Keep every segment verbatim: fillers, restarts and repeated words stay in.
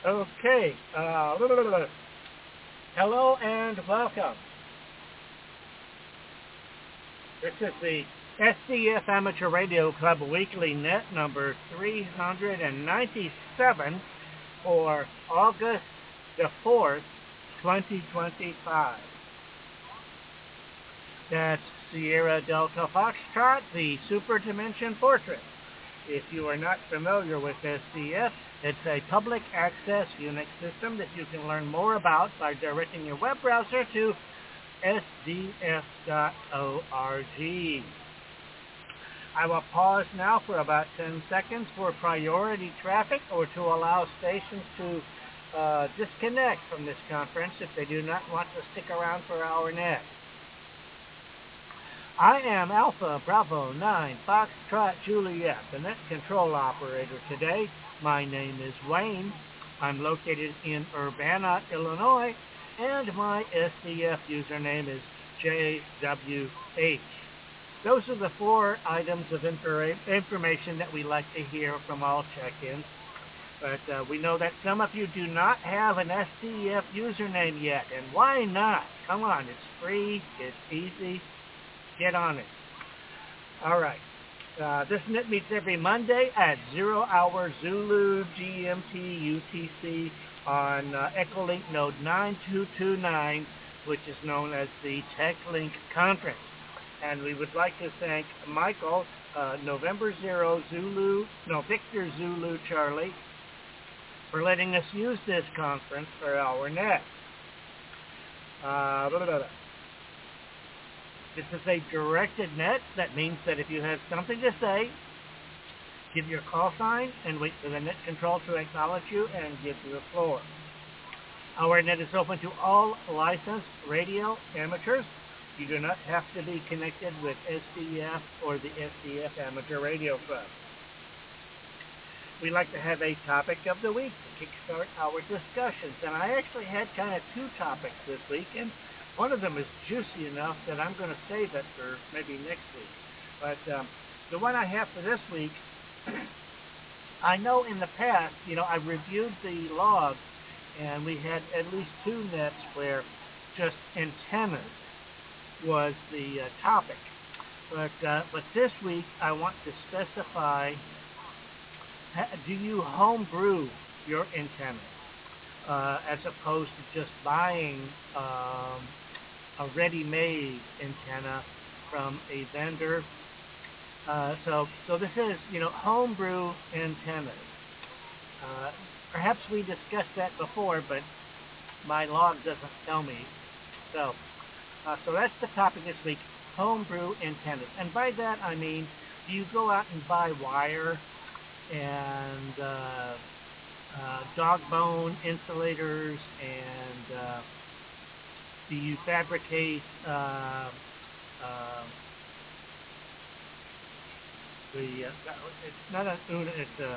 Okay. Uh, hello and welcome. This is the S D F Amateur Radio Club Weekly Net number three hundred ninety-seven for August the fourth, twenty twenty-five. That's Sierra Delta Foxtrot, the Super Dimension Portrait. If you are not familiar with S D F, it's a public access Unix system that you can learn more about by directing your web browser to S D F dot org. I will pause now for about ten seconds for priority traffic or to allow stations to uh, disconnect from this conference if they do not want to stick around for our net. I am Alpha Bravo nine Foxtrot Juliet, the net control operator today. My name is Wayne. I'm located in Urbana, Illinois, and my S D F username is J W H. Those are the four items of infor- information that we like to hear from all check-ins. But uh, we know that some of you do not have an S D F username yet, and why not? Come on, it's free, it's easy. Get on it. All right. Uh, this net meets every Monday at zero hour Zulu G M T U T C on uh, Echolink node nine two two nine, which is known as the TechLink Conference. And we would like to thank Michael, uh, November zero Zulu, no, Victor Zulu Charlie, for letting us use this conference for our net. Uh, blah, blah, blah. This is a directed net. That means that if you have something to say, give your call sign and wait for the net control to acknowledge you and give you the floor. Our net is open to all licensed radio amateurs. You do not have to be connected with S D F or the S D F Amateur Radio Club. We like to have a topic of the week to kickstart our discussions. And I actually had kind of two topics this week, and one of them is juicy enough that I'm going to save it for maybe next week. But um, the one I have for this week, I know in the past, you know, I reviewed the log, and we had at least two nets where just antennas was the uh, topic. But uh, but this week, I want to specify, do you homebrew your antenna? Uh, as opposed to just buying um, a ready-made antenna from a vendor. Uh, so, so this is, you know, homebrew antennas. Uh, perhaps we discussed that before, but my log doesn't tell me. So, uh, so that's the topic this week: homebrew antennas. And by that I mean, do you go out and buy wire and uh, Uh, dog bone insulators, and uh, do you fabricate uh, uh, the, uh, it's not an Una, it's a,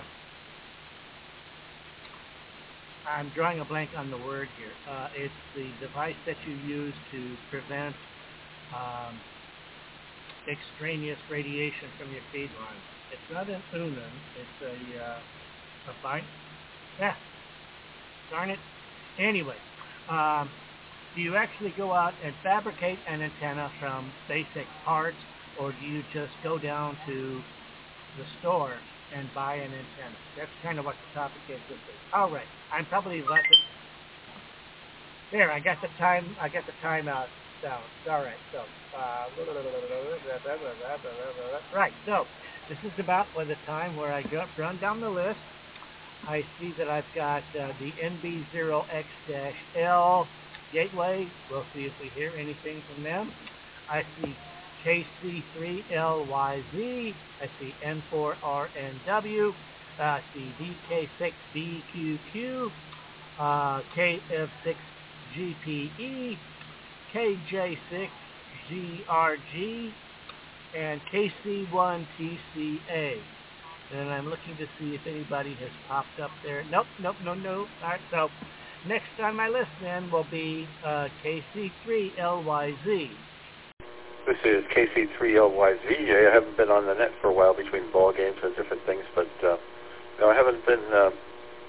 I'm drawing a blank on the word here. Uh, it's the device that you use to prevent um, extraneous radiation from your feed line. It's not an Una, it's a, uh, a bind. Yeah, darn it. Anyway, um, do you actually go out and fabricate an antenna from basic parts, or do you just go down to the store and buy an antenna? That's kind of what the topic is this week. All right, I'm probably about to... There, I got the time. I got the timeout sound. All right, so uh, right. So this is about by the time where I go run down the list. I see that I've got uh, the N B zero X L gateway. We'll see if we hear anything from them. I see K C three L Y Z. I see N four R N W. I see D K six B Q Q. Uh, K F six G P E. K J six G R G. And K C one T C A. And I'm looking to see if anybody has popped up there. Nope, nope, no, no. All right, so next on my list then will be uh, K C three L Y Z. This is K C three L Y Z. I haven't been on the net for a while between ball games and different things, but uh, no, I haven't been uh,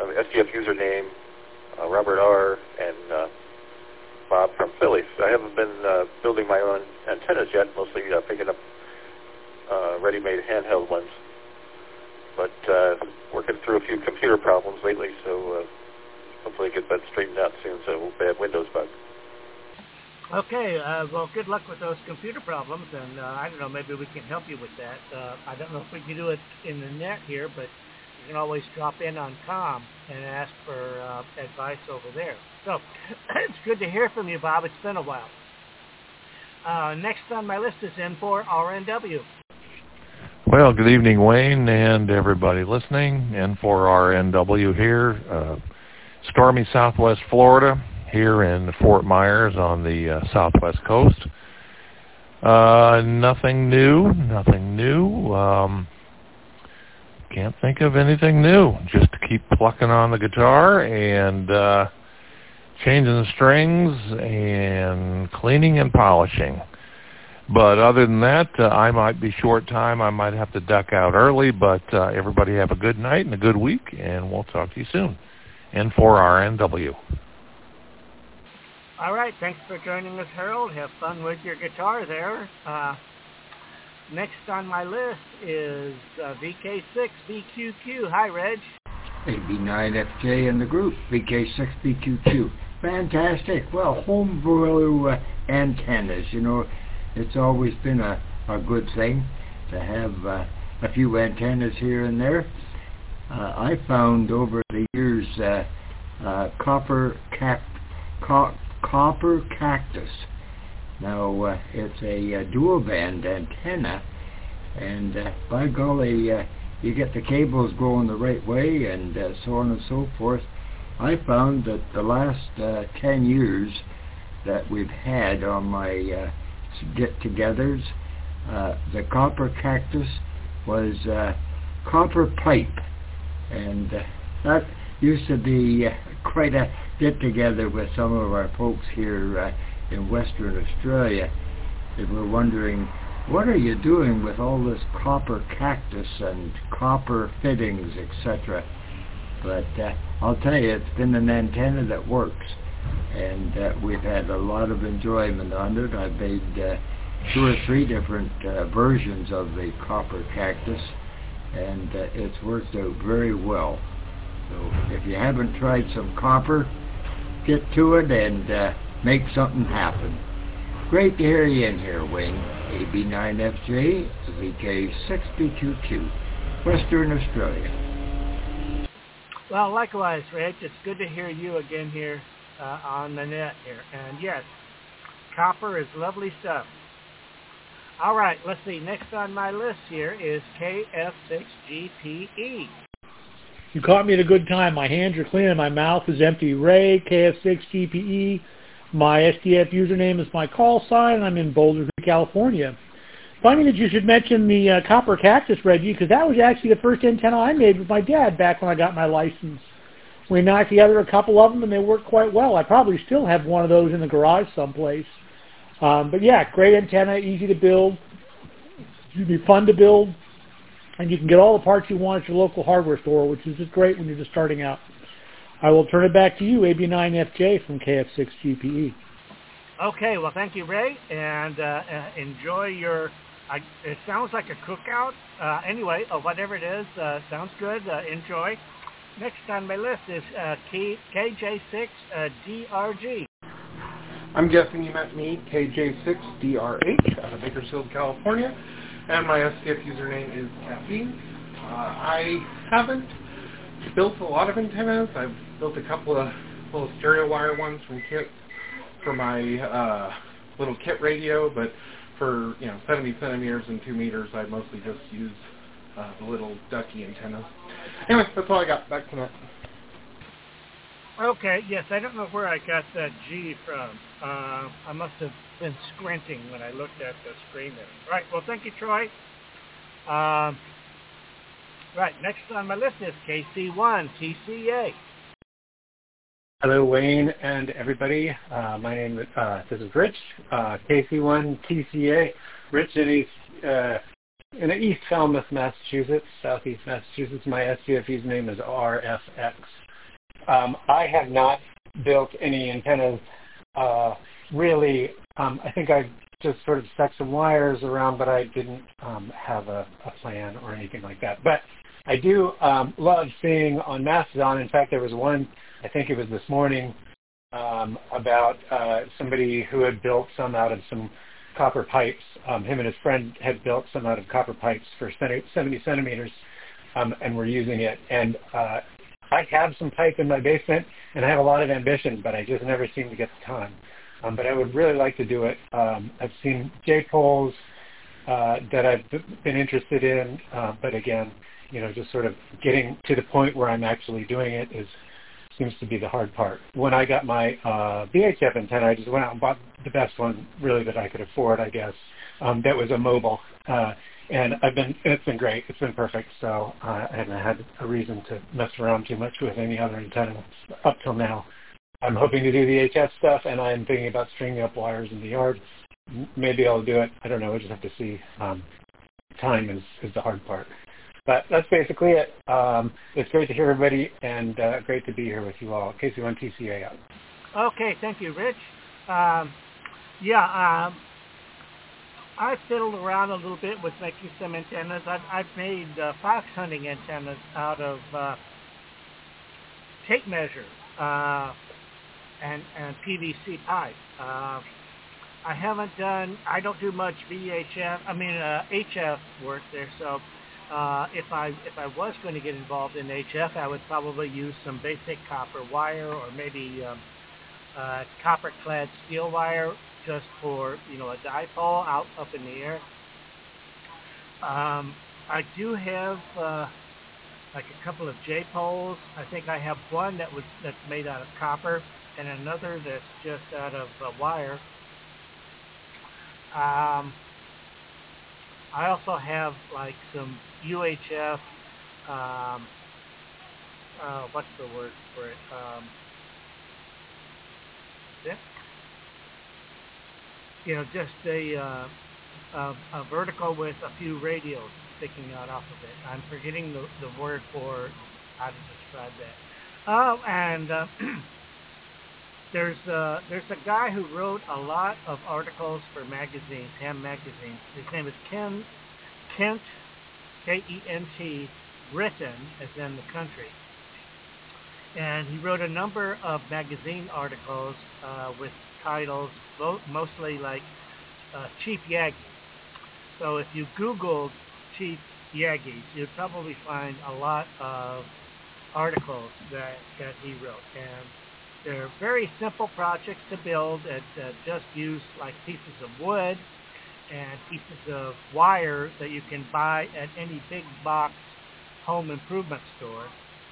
uh, S D F username, uh, Robert R., and uh, Bob from Philly. So I haven't been uh, building my own antennas yet, mostly uh, picking up uh, ready-made handheld ones. But uh, working through a few computer problems lately, so uh, hopefully get that straightened out soon so it won't be a Windows bug. Okay, uh, well, good luck with those computer problems, and uh, I don't know, maybe we can help you with that. Uh, I don't know if we can do it in the net here, but you can always drop in on com and ask for uh, advice over there. So it's good to hear from you, Bob. It's been a while. Uh, next on my list is N four R N W. Well, good evening, Wayne, and everybody listening. N four R N W here, uh, stormy southwest Florida, here in Fort Myers on the uh, southwest coast. Uh, nothing new, nothing new. Um, can't think of anything new. Just to keep plucking on the guitar and uh, changing the strings and cleaning and polishing. But other than that, uh, I might be short time. I might have to duck out early, but uh, everybody have a good night and a good week, and we'll talk to you soon. N four R N W. All right, thanks for joining us, Harold. Have fun with your guitar there. Uh, next on my list is uh, V K six B Q Q. Hi, Reg. A B nine F J in the group, V K six B Q Q. Fantastic. Well, homebrew uh, antennas, you know, it's always been a, a good thing to have uh, a few antennas here and there. Uh, I found over the years uh, uh, copper cact co copper cactus. Now uh, it's a, a dual band antenna, and uh, by golly, uh, you get the cables going the right way, and uh, so on and so forth. I found that the last uh, ten years that we've had on my uh, get-togethers, uh, the copper cactus was uh, copper pipe, and uh, that used to be uh, quite a get-together with some of our folks here uh, in Western Australia. They were wondering, what are you doing with all this copper cactus and copper fittings, et cetera? But uh, I'll tell you, it's been an antenna that works, and uh, we've had a lot of enjoyment on it. I've made uh, two or three different uh, versions of the copper cactus, and uh, it's worked out very well. So if you haven't tried some copper, get to it and uh, make something happen. Great to hear you in here, Wayne. A B nine F J, V K six B Q Q, Western Australia. Well, likewise, Reg. It's good to hear you again here uh, on the net here. And yes, copper is lovely stuff. All right, let's see. Next on my list here is K F six G P E. You caught me at a good time. My hands are clean and my mouth is empty. Ray, K F six G P E. My S D F username is my call sign. I'm in Boulder, California. Funny that you should mention the uh, copper cactus, Reggie, because that was actually the first antenna I made with my dad back when I got my license. We knocked together a couple of them, and they worked quite well. I probably still have one of those in the garage someplace. Um, but, yeah, great antenna, easy to build. It'd be fun to build. And you can get all the parts you want at your local hardware store, which is just great when you're just starting out. I will turn it back to you, A B nine F J from K F six G P E. Okay, well, thank you, Ray, and uh, uh, enjoy your, uh, it sounds like a cookout. Uh, anyway, uh, whatever it is, uh, sounds good. Uh, enjoy. Next on my list is uh, K J six uh, D R G. I'm guessing you meant me, K J six D R H, out of Bakersfield, California, and my S D F username is Caffeine. Uh, I haven't built a lot of antennas. I've built a couple of little stereo wire ones from kit for my uh, little kit radio, but for you know seventy centimeters and two meters, I mostly just use uh, the little ducky antennas. Anyway, that's all I got. Back to that. Okay, yes, I don't know where I got that G from. Uh, I must have been squinting when I looked at the screen there. All right, well, thank you, Troy. Um, right, next on my list is K C one T C A. Hello, Wayne and everybody. Uh, my name is, uh, this is Rich, uh, K C one T C A. Rich in East, uh, in East Falmouth, Massachusetts, Southeast Massachusetts. My S D F username is R F X. Um, I have not built any antennas. Uh, really, um, I think I just sort of stuck some wires around, but I didn't um, have a, a plan or anything like that. But I do um, love seeing on Mastodon. In fact, there was one, I think it was this morning, um, about uh, somebody who had built some out of some copper pipes. Um, him and his friend had built some out of copper pipes for seventy centimeters, um, and were using it. And uh, I have some pipe in my basement, and I have a lot of ambition, but I just never seem to get the time. Um, but I would really like to do it. Um, I've seen J-poles uh, that I've been interested in, uh, but again, you know, just sort of getting to the point where I'm actually doing it is seems to be the hard part. When I got my uh, V H F antenna, I just went out and bought the best one really that I could afford, I guess. Um, that was a mobile, uh, and I've been it's been great. It's been perfect. So uh, I haven't had a reason to mess around too much with any other antenna up till now. I'm hoping to do the H F stuff, and I'm thinking about stringing up wires in the yard. Maybe I'll do it. I don't know. I just have to see. Um, time is, is the hard part. But that's basically it. Um, it's great to hear everybody, and uh, great to be here with you all. K C one T C A out. Okay, thank you, Rich. Um, yeah, um, I fiddled around a little bit with making some antennas. I've, I've made uh, fox hunting antennas out of uh, tape measure uh, and, and P V C pipe. Uh, I haven't done, I don't do much V H F, I mean uh, H F work there, so Uh, if I if I was going to get involved in H F, I would probably use some basic copper wire or maybe um, uh, copper-clad steel wire just for you know a dipole out up in the air. Um, I do have uh, like a couple of J-poles. I think I have one that was that's made out of copper and another that's just out of uh, wire. Um, I also have like some U H F, um, uh, what's the word for it? Um, yeah. You know, just a, uh, a, a vertical with a few radios sticking out off of it. I'm forgetting the, the word for how to describe that. Oh, and uh, there's uh, there's a guy who wrote a lot of articles for magazines, ham magazines. His name is Ken Kent, K E N T, Britton, as in the country. And he wrote a number of magazine articles uh, with titles, mostly like uh, Chief Yagi. So if you Googled Chief Yagis, you'd probably find a lot of articles that, that he wrote. And they're very simple projects to build that uh, just use like pieces of wood and pieces of wire that you can buy at any big box home improvement store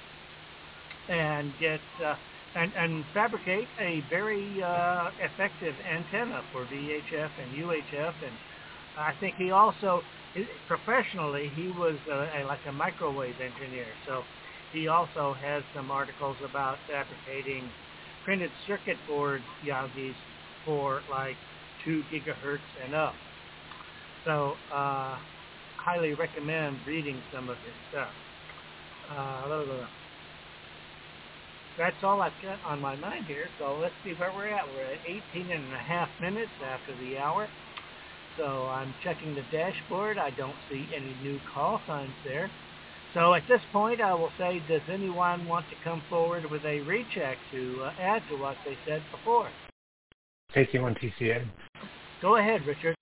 and get uh, and, and fabricate a very uh, effective antenna for V H F and U H F. And I think he also, professionally, he was a, a, like a microwave engineer. So he also has some articles about fabricating printed circuit board Yagis for like two gigahertz and up. So, uh, highly recommend reading some of his stuff. Uh, blah, blah, blah. That's all I've got on my mind here, so let's see where we're at. We're at eighteen and a half minutes after the hour. So I'm checking the dashboard. I don't see any new call signs there. So at this point, I will say, does anyone want to come forward with a recheck to uh, add to what they said before? K C one T C A. Go ahead, Richard.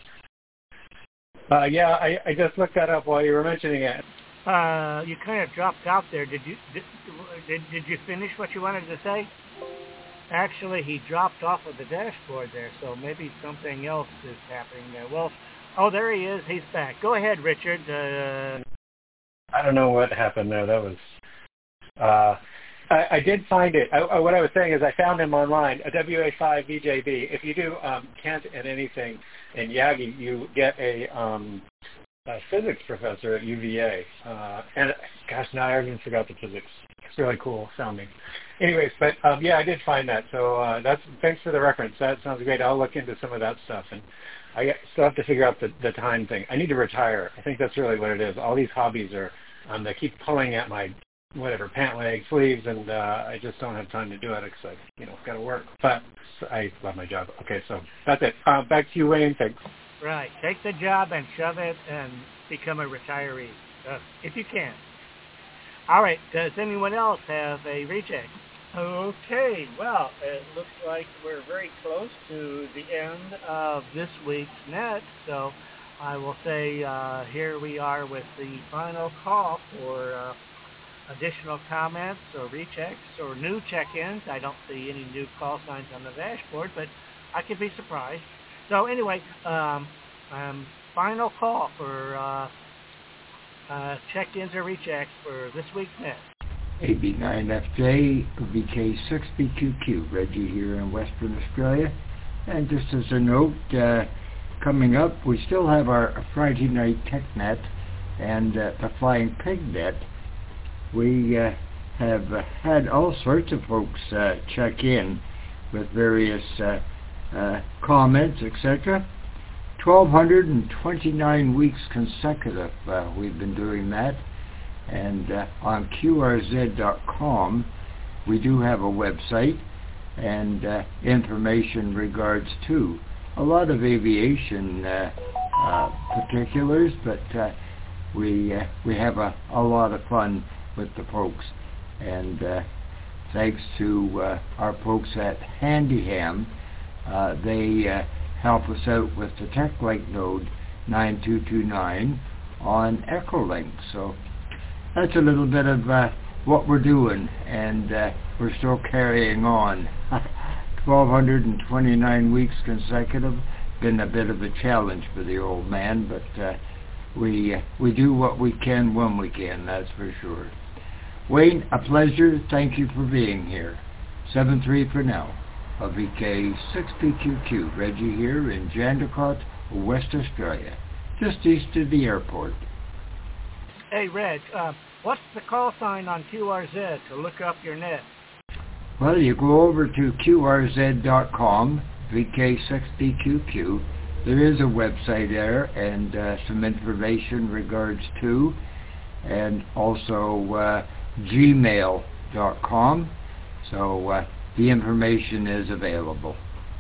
Uh, yeah, I, I just looked that up while you were mentioning it. Uh, you kind of dropped out there. Did you did, did, did you finish what you wanted to say? Actually, he dropped off of the dashboard there, so maybe something else is happening there. Well, oh, there he is. He's back. Go ahead, Richard. Uh, I don't know what happened there. That was... Uh, I, I did find it. I, I, what I was saying is I found him online, a W A five V J B. If you do um, Kent and anything in Yagi, you get a, um, a physics professor at U V A. Uh, and gosh, now I even forgot the physics. It's really cool sounding. Anyways, but um, yeah, I did find that. So uh, that's thanks for the reference. That sounds great. I'll look into some of that stuff. And I still have to figure out the, the time thing. I need to retire. I think that's really what it is. All these hobbies are, um, they keep pulling at my whatever, pant leg, sleeves, and uh, I just don't have time to do it because I, you know, got to work. But I love my job. Okay, so that's it. Uh, back to you, Wayne. Thanks. Right. Take the job and shove it and become a retiree, uh, if you can. All right. Does anyone else have a recheck? Okay. Well, it looks like we're very close to the end of this week's net, so I will say uh, here we are with the final call for uh, additional comments or rechecks or new check-ins. I don't see any new call signs on the dashboard, but I could be surprised. So anyway, um, um, final call for uh, uh, check-ins or rechecks for this week's net. A B nine F J, V K six B Q Q, Reggie here in Western Australia. And just as a note, uh, coming up, we still have our Friday night tech net and uh, the Flying Pig net. We uh, have uh, had all sorts of folks uh, check in with various uh, uh, comments, et cetera. twelve twenty-nine weeks consecutive uh, we've been doing that. And uh, on Q R Z dot com, we do have a website and uh, information regards to a lot of aviation uh, uh, particulars, but uh, we uh, we have a, a lot of fun with the folks. And uh, thanks to uh, our folks at Handyham, uh, they uh, help us out with the TechLink node nine two two nine on Echolink. So that's a little bit of uh, what we're doing, and uh, we're still carrying on. twelve twenty-nine weeks consecutive. Been a bit of a challenge for the old man, but uh, we uh, we do what we can when we can, that's for sure. Wayne, a pleasure. Thank you for being here. seven three for now. A V K six B Q Q. Reggie here in Jandakot, West Australia, just east of the airport. Hey, Reg, uh, what's the call sign on Q R Z to look up your net? Well, you go over to Q R Z dot com, V K six B Q Q. There is a website there and uh, some information regards to, and also uh, gmail dot com. So uh, the information is available.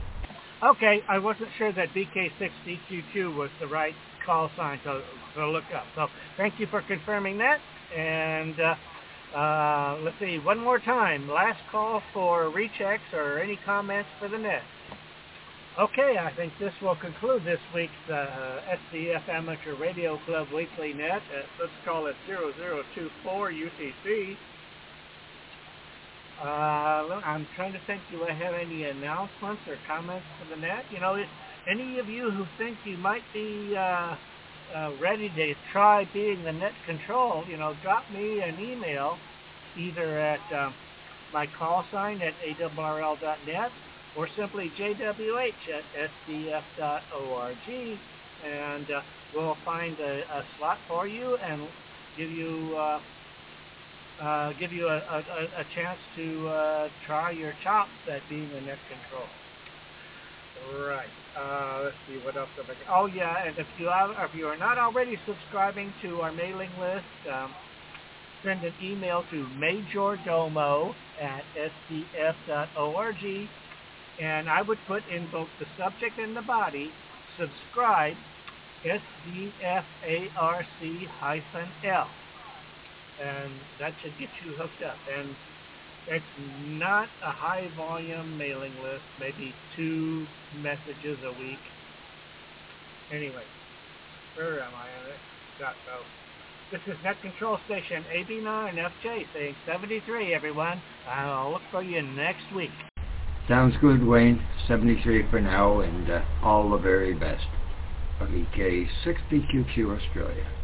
Okay, I wasn't sure that V K six B Q Q was the right call sign to, to look up. So thank you for confirming that. And uh, uh, let's see, one more time. Last call for rechecks or any comments for the net. Okay, I think this will conclude this week's uh, S D F Amateur Radio Club Weekly Net. Uh, let's call it zero zero two four U T C. Uh, I'm trying to think, do I have any announcements or comments for the net? You know, if any of you who think you might be uh, uh, ready to try being the net control, you know, drop me an email either at uh, my call sign at A R R L dot net or simply J W H at S D F dot org, and uh, we'll find a, a slot for you and give you uh, uh, give you a, a, a chance to uh, try your chops at being a net control. Right. Uh, let's see what else. Have I got. Oh yeah, and if you are, if you are not already subscribing to our mailing list, um, send an email to majordomo at S D F dot org, and I would put in both the subject and the body, subscribe, S D F A R C hyphen L, and that should get you hooked up. And it's not a high volume mailing list, maybe two messages a week. Anyway, where am I at it? Got so. This is Net Control Station A B nine F J saying seventy-three, everyone. I'll look for you next week. Sounds good, Wayne. seventy-three for now, and uh, all the very best. V K six B Q Q Australia.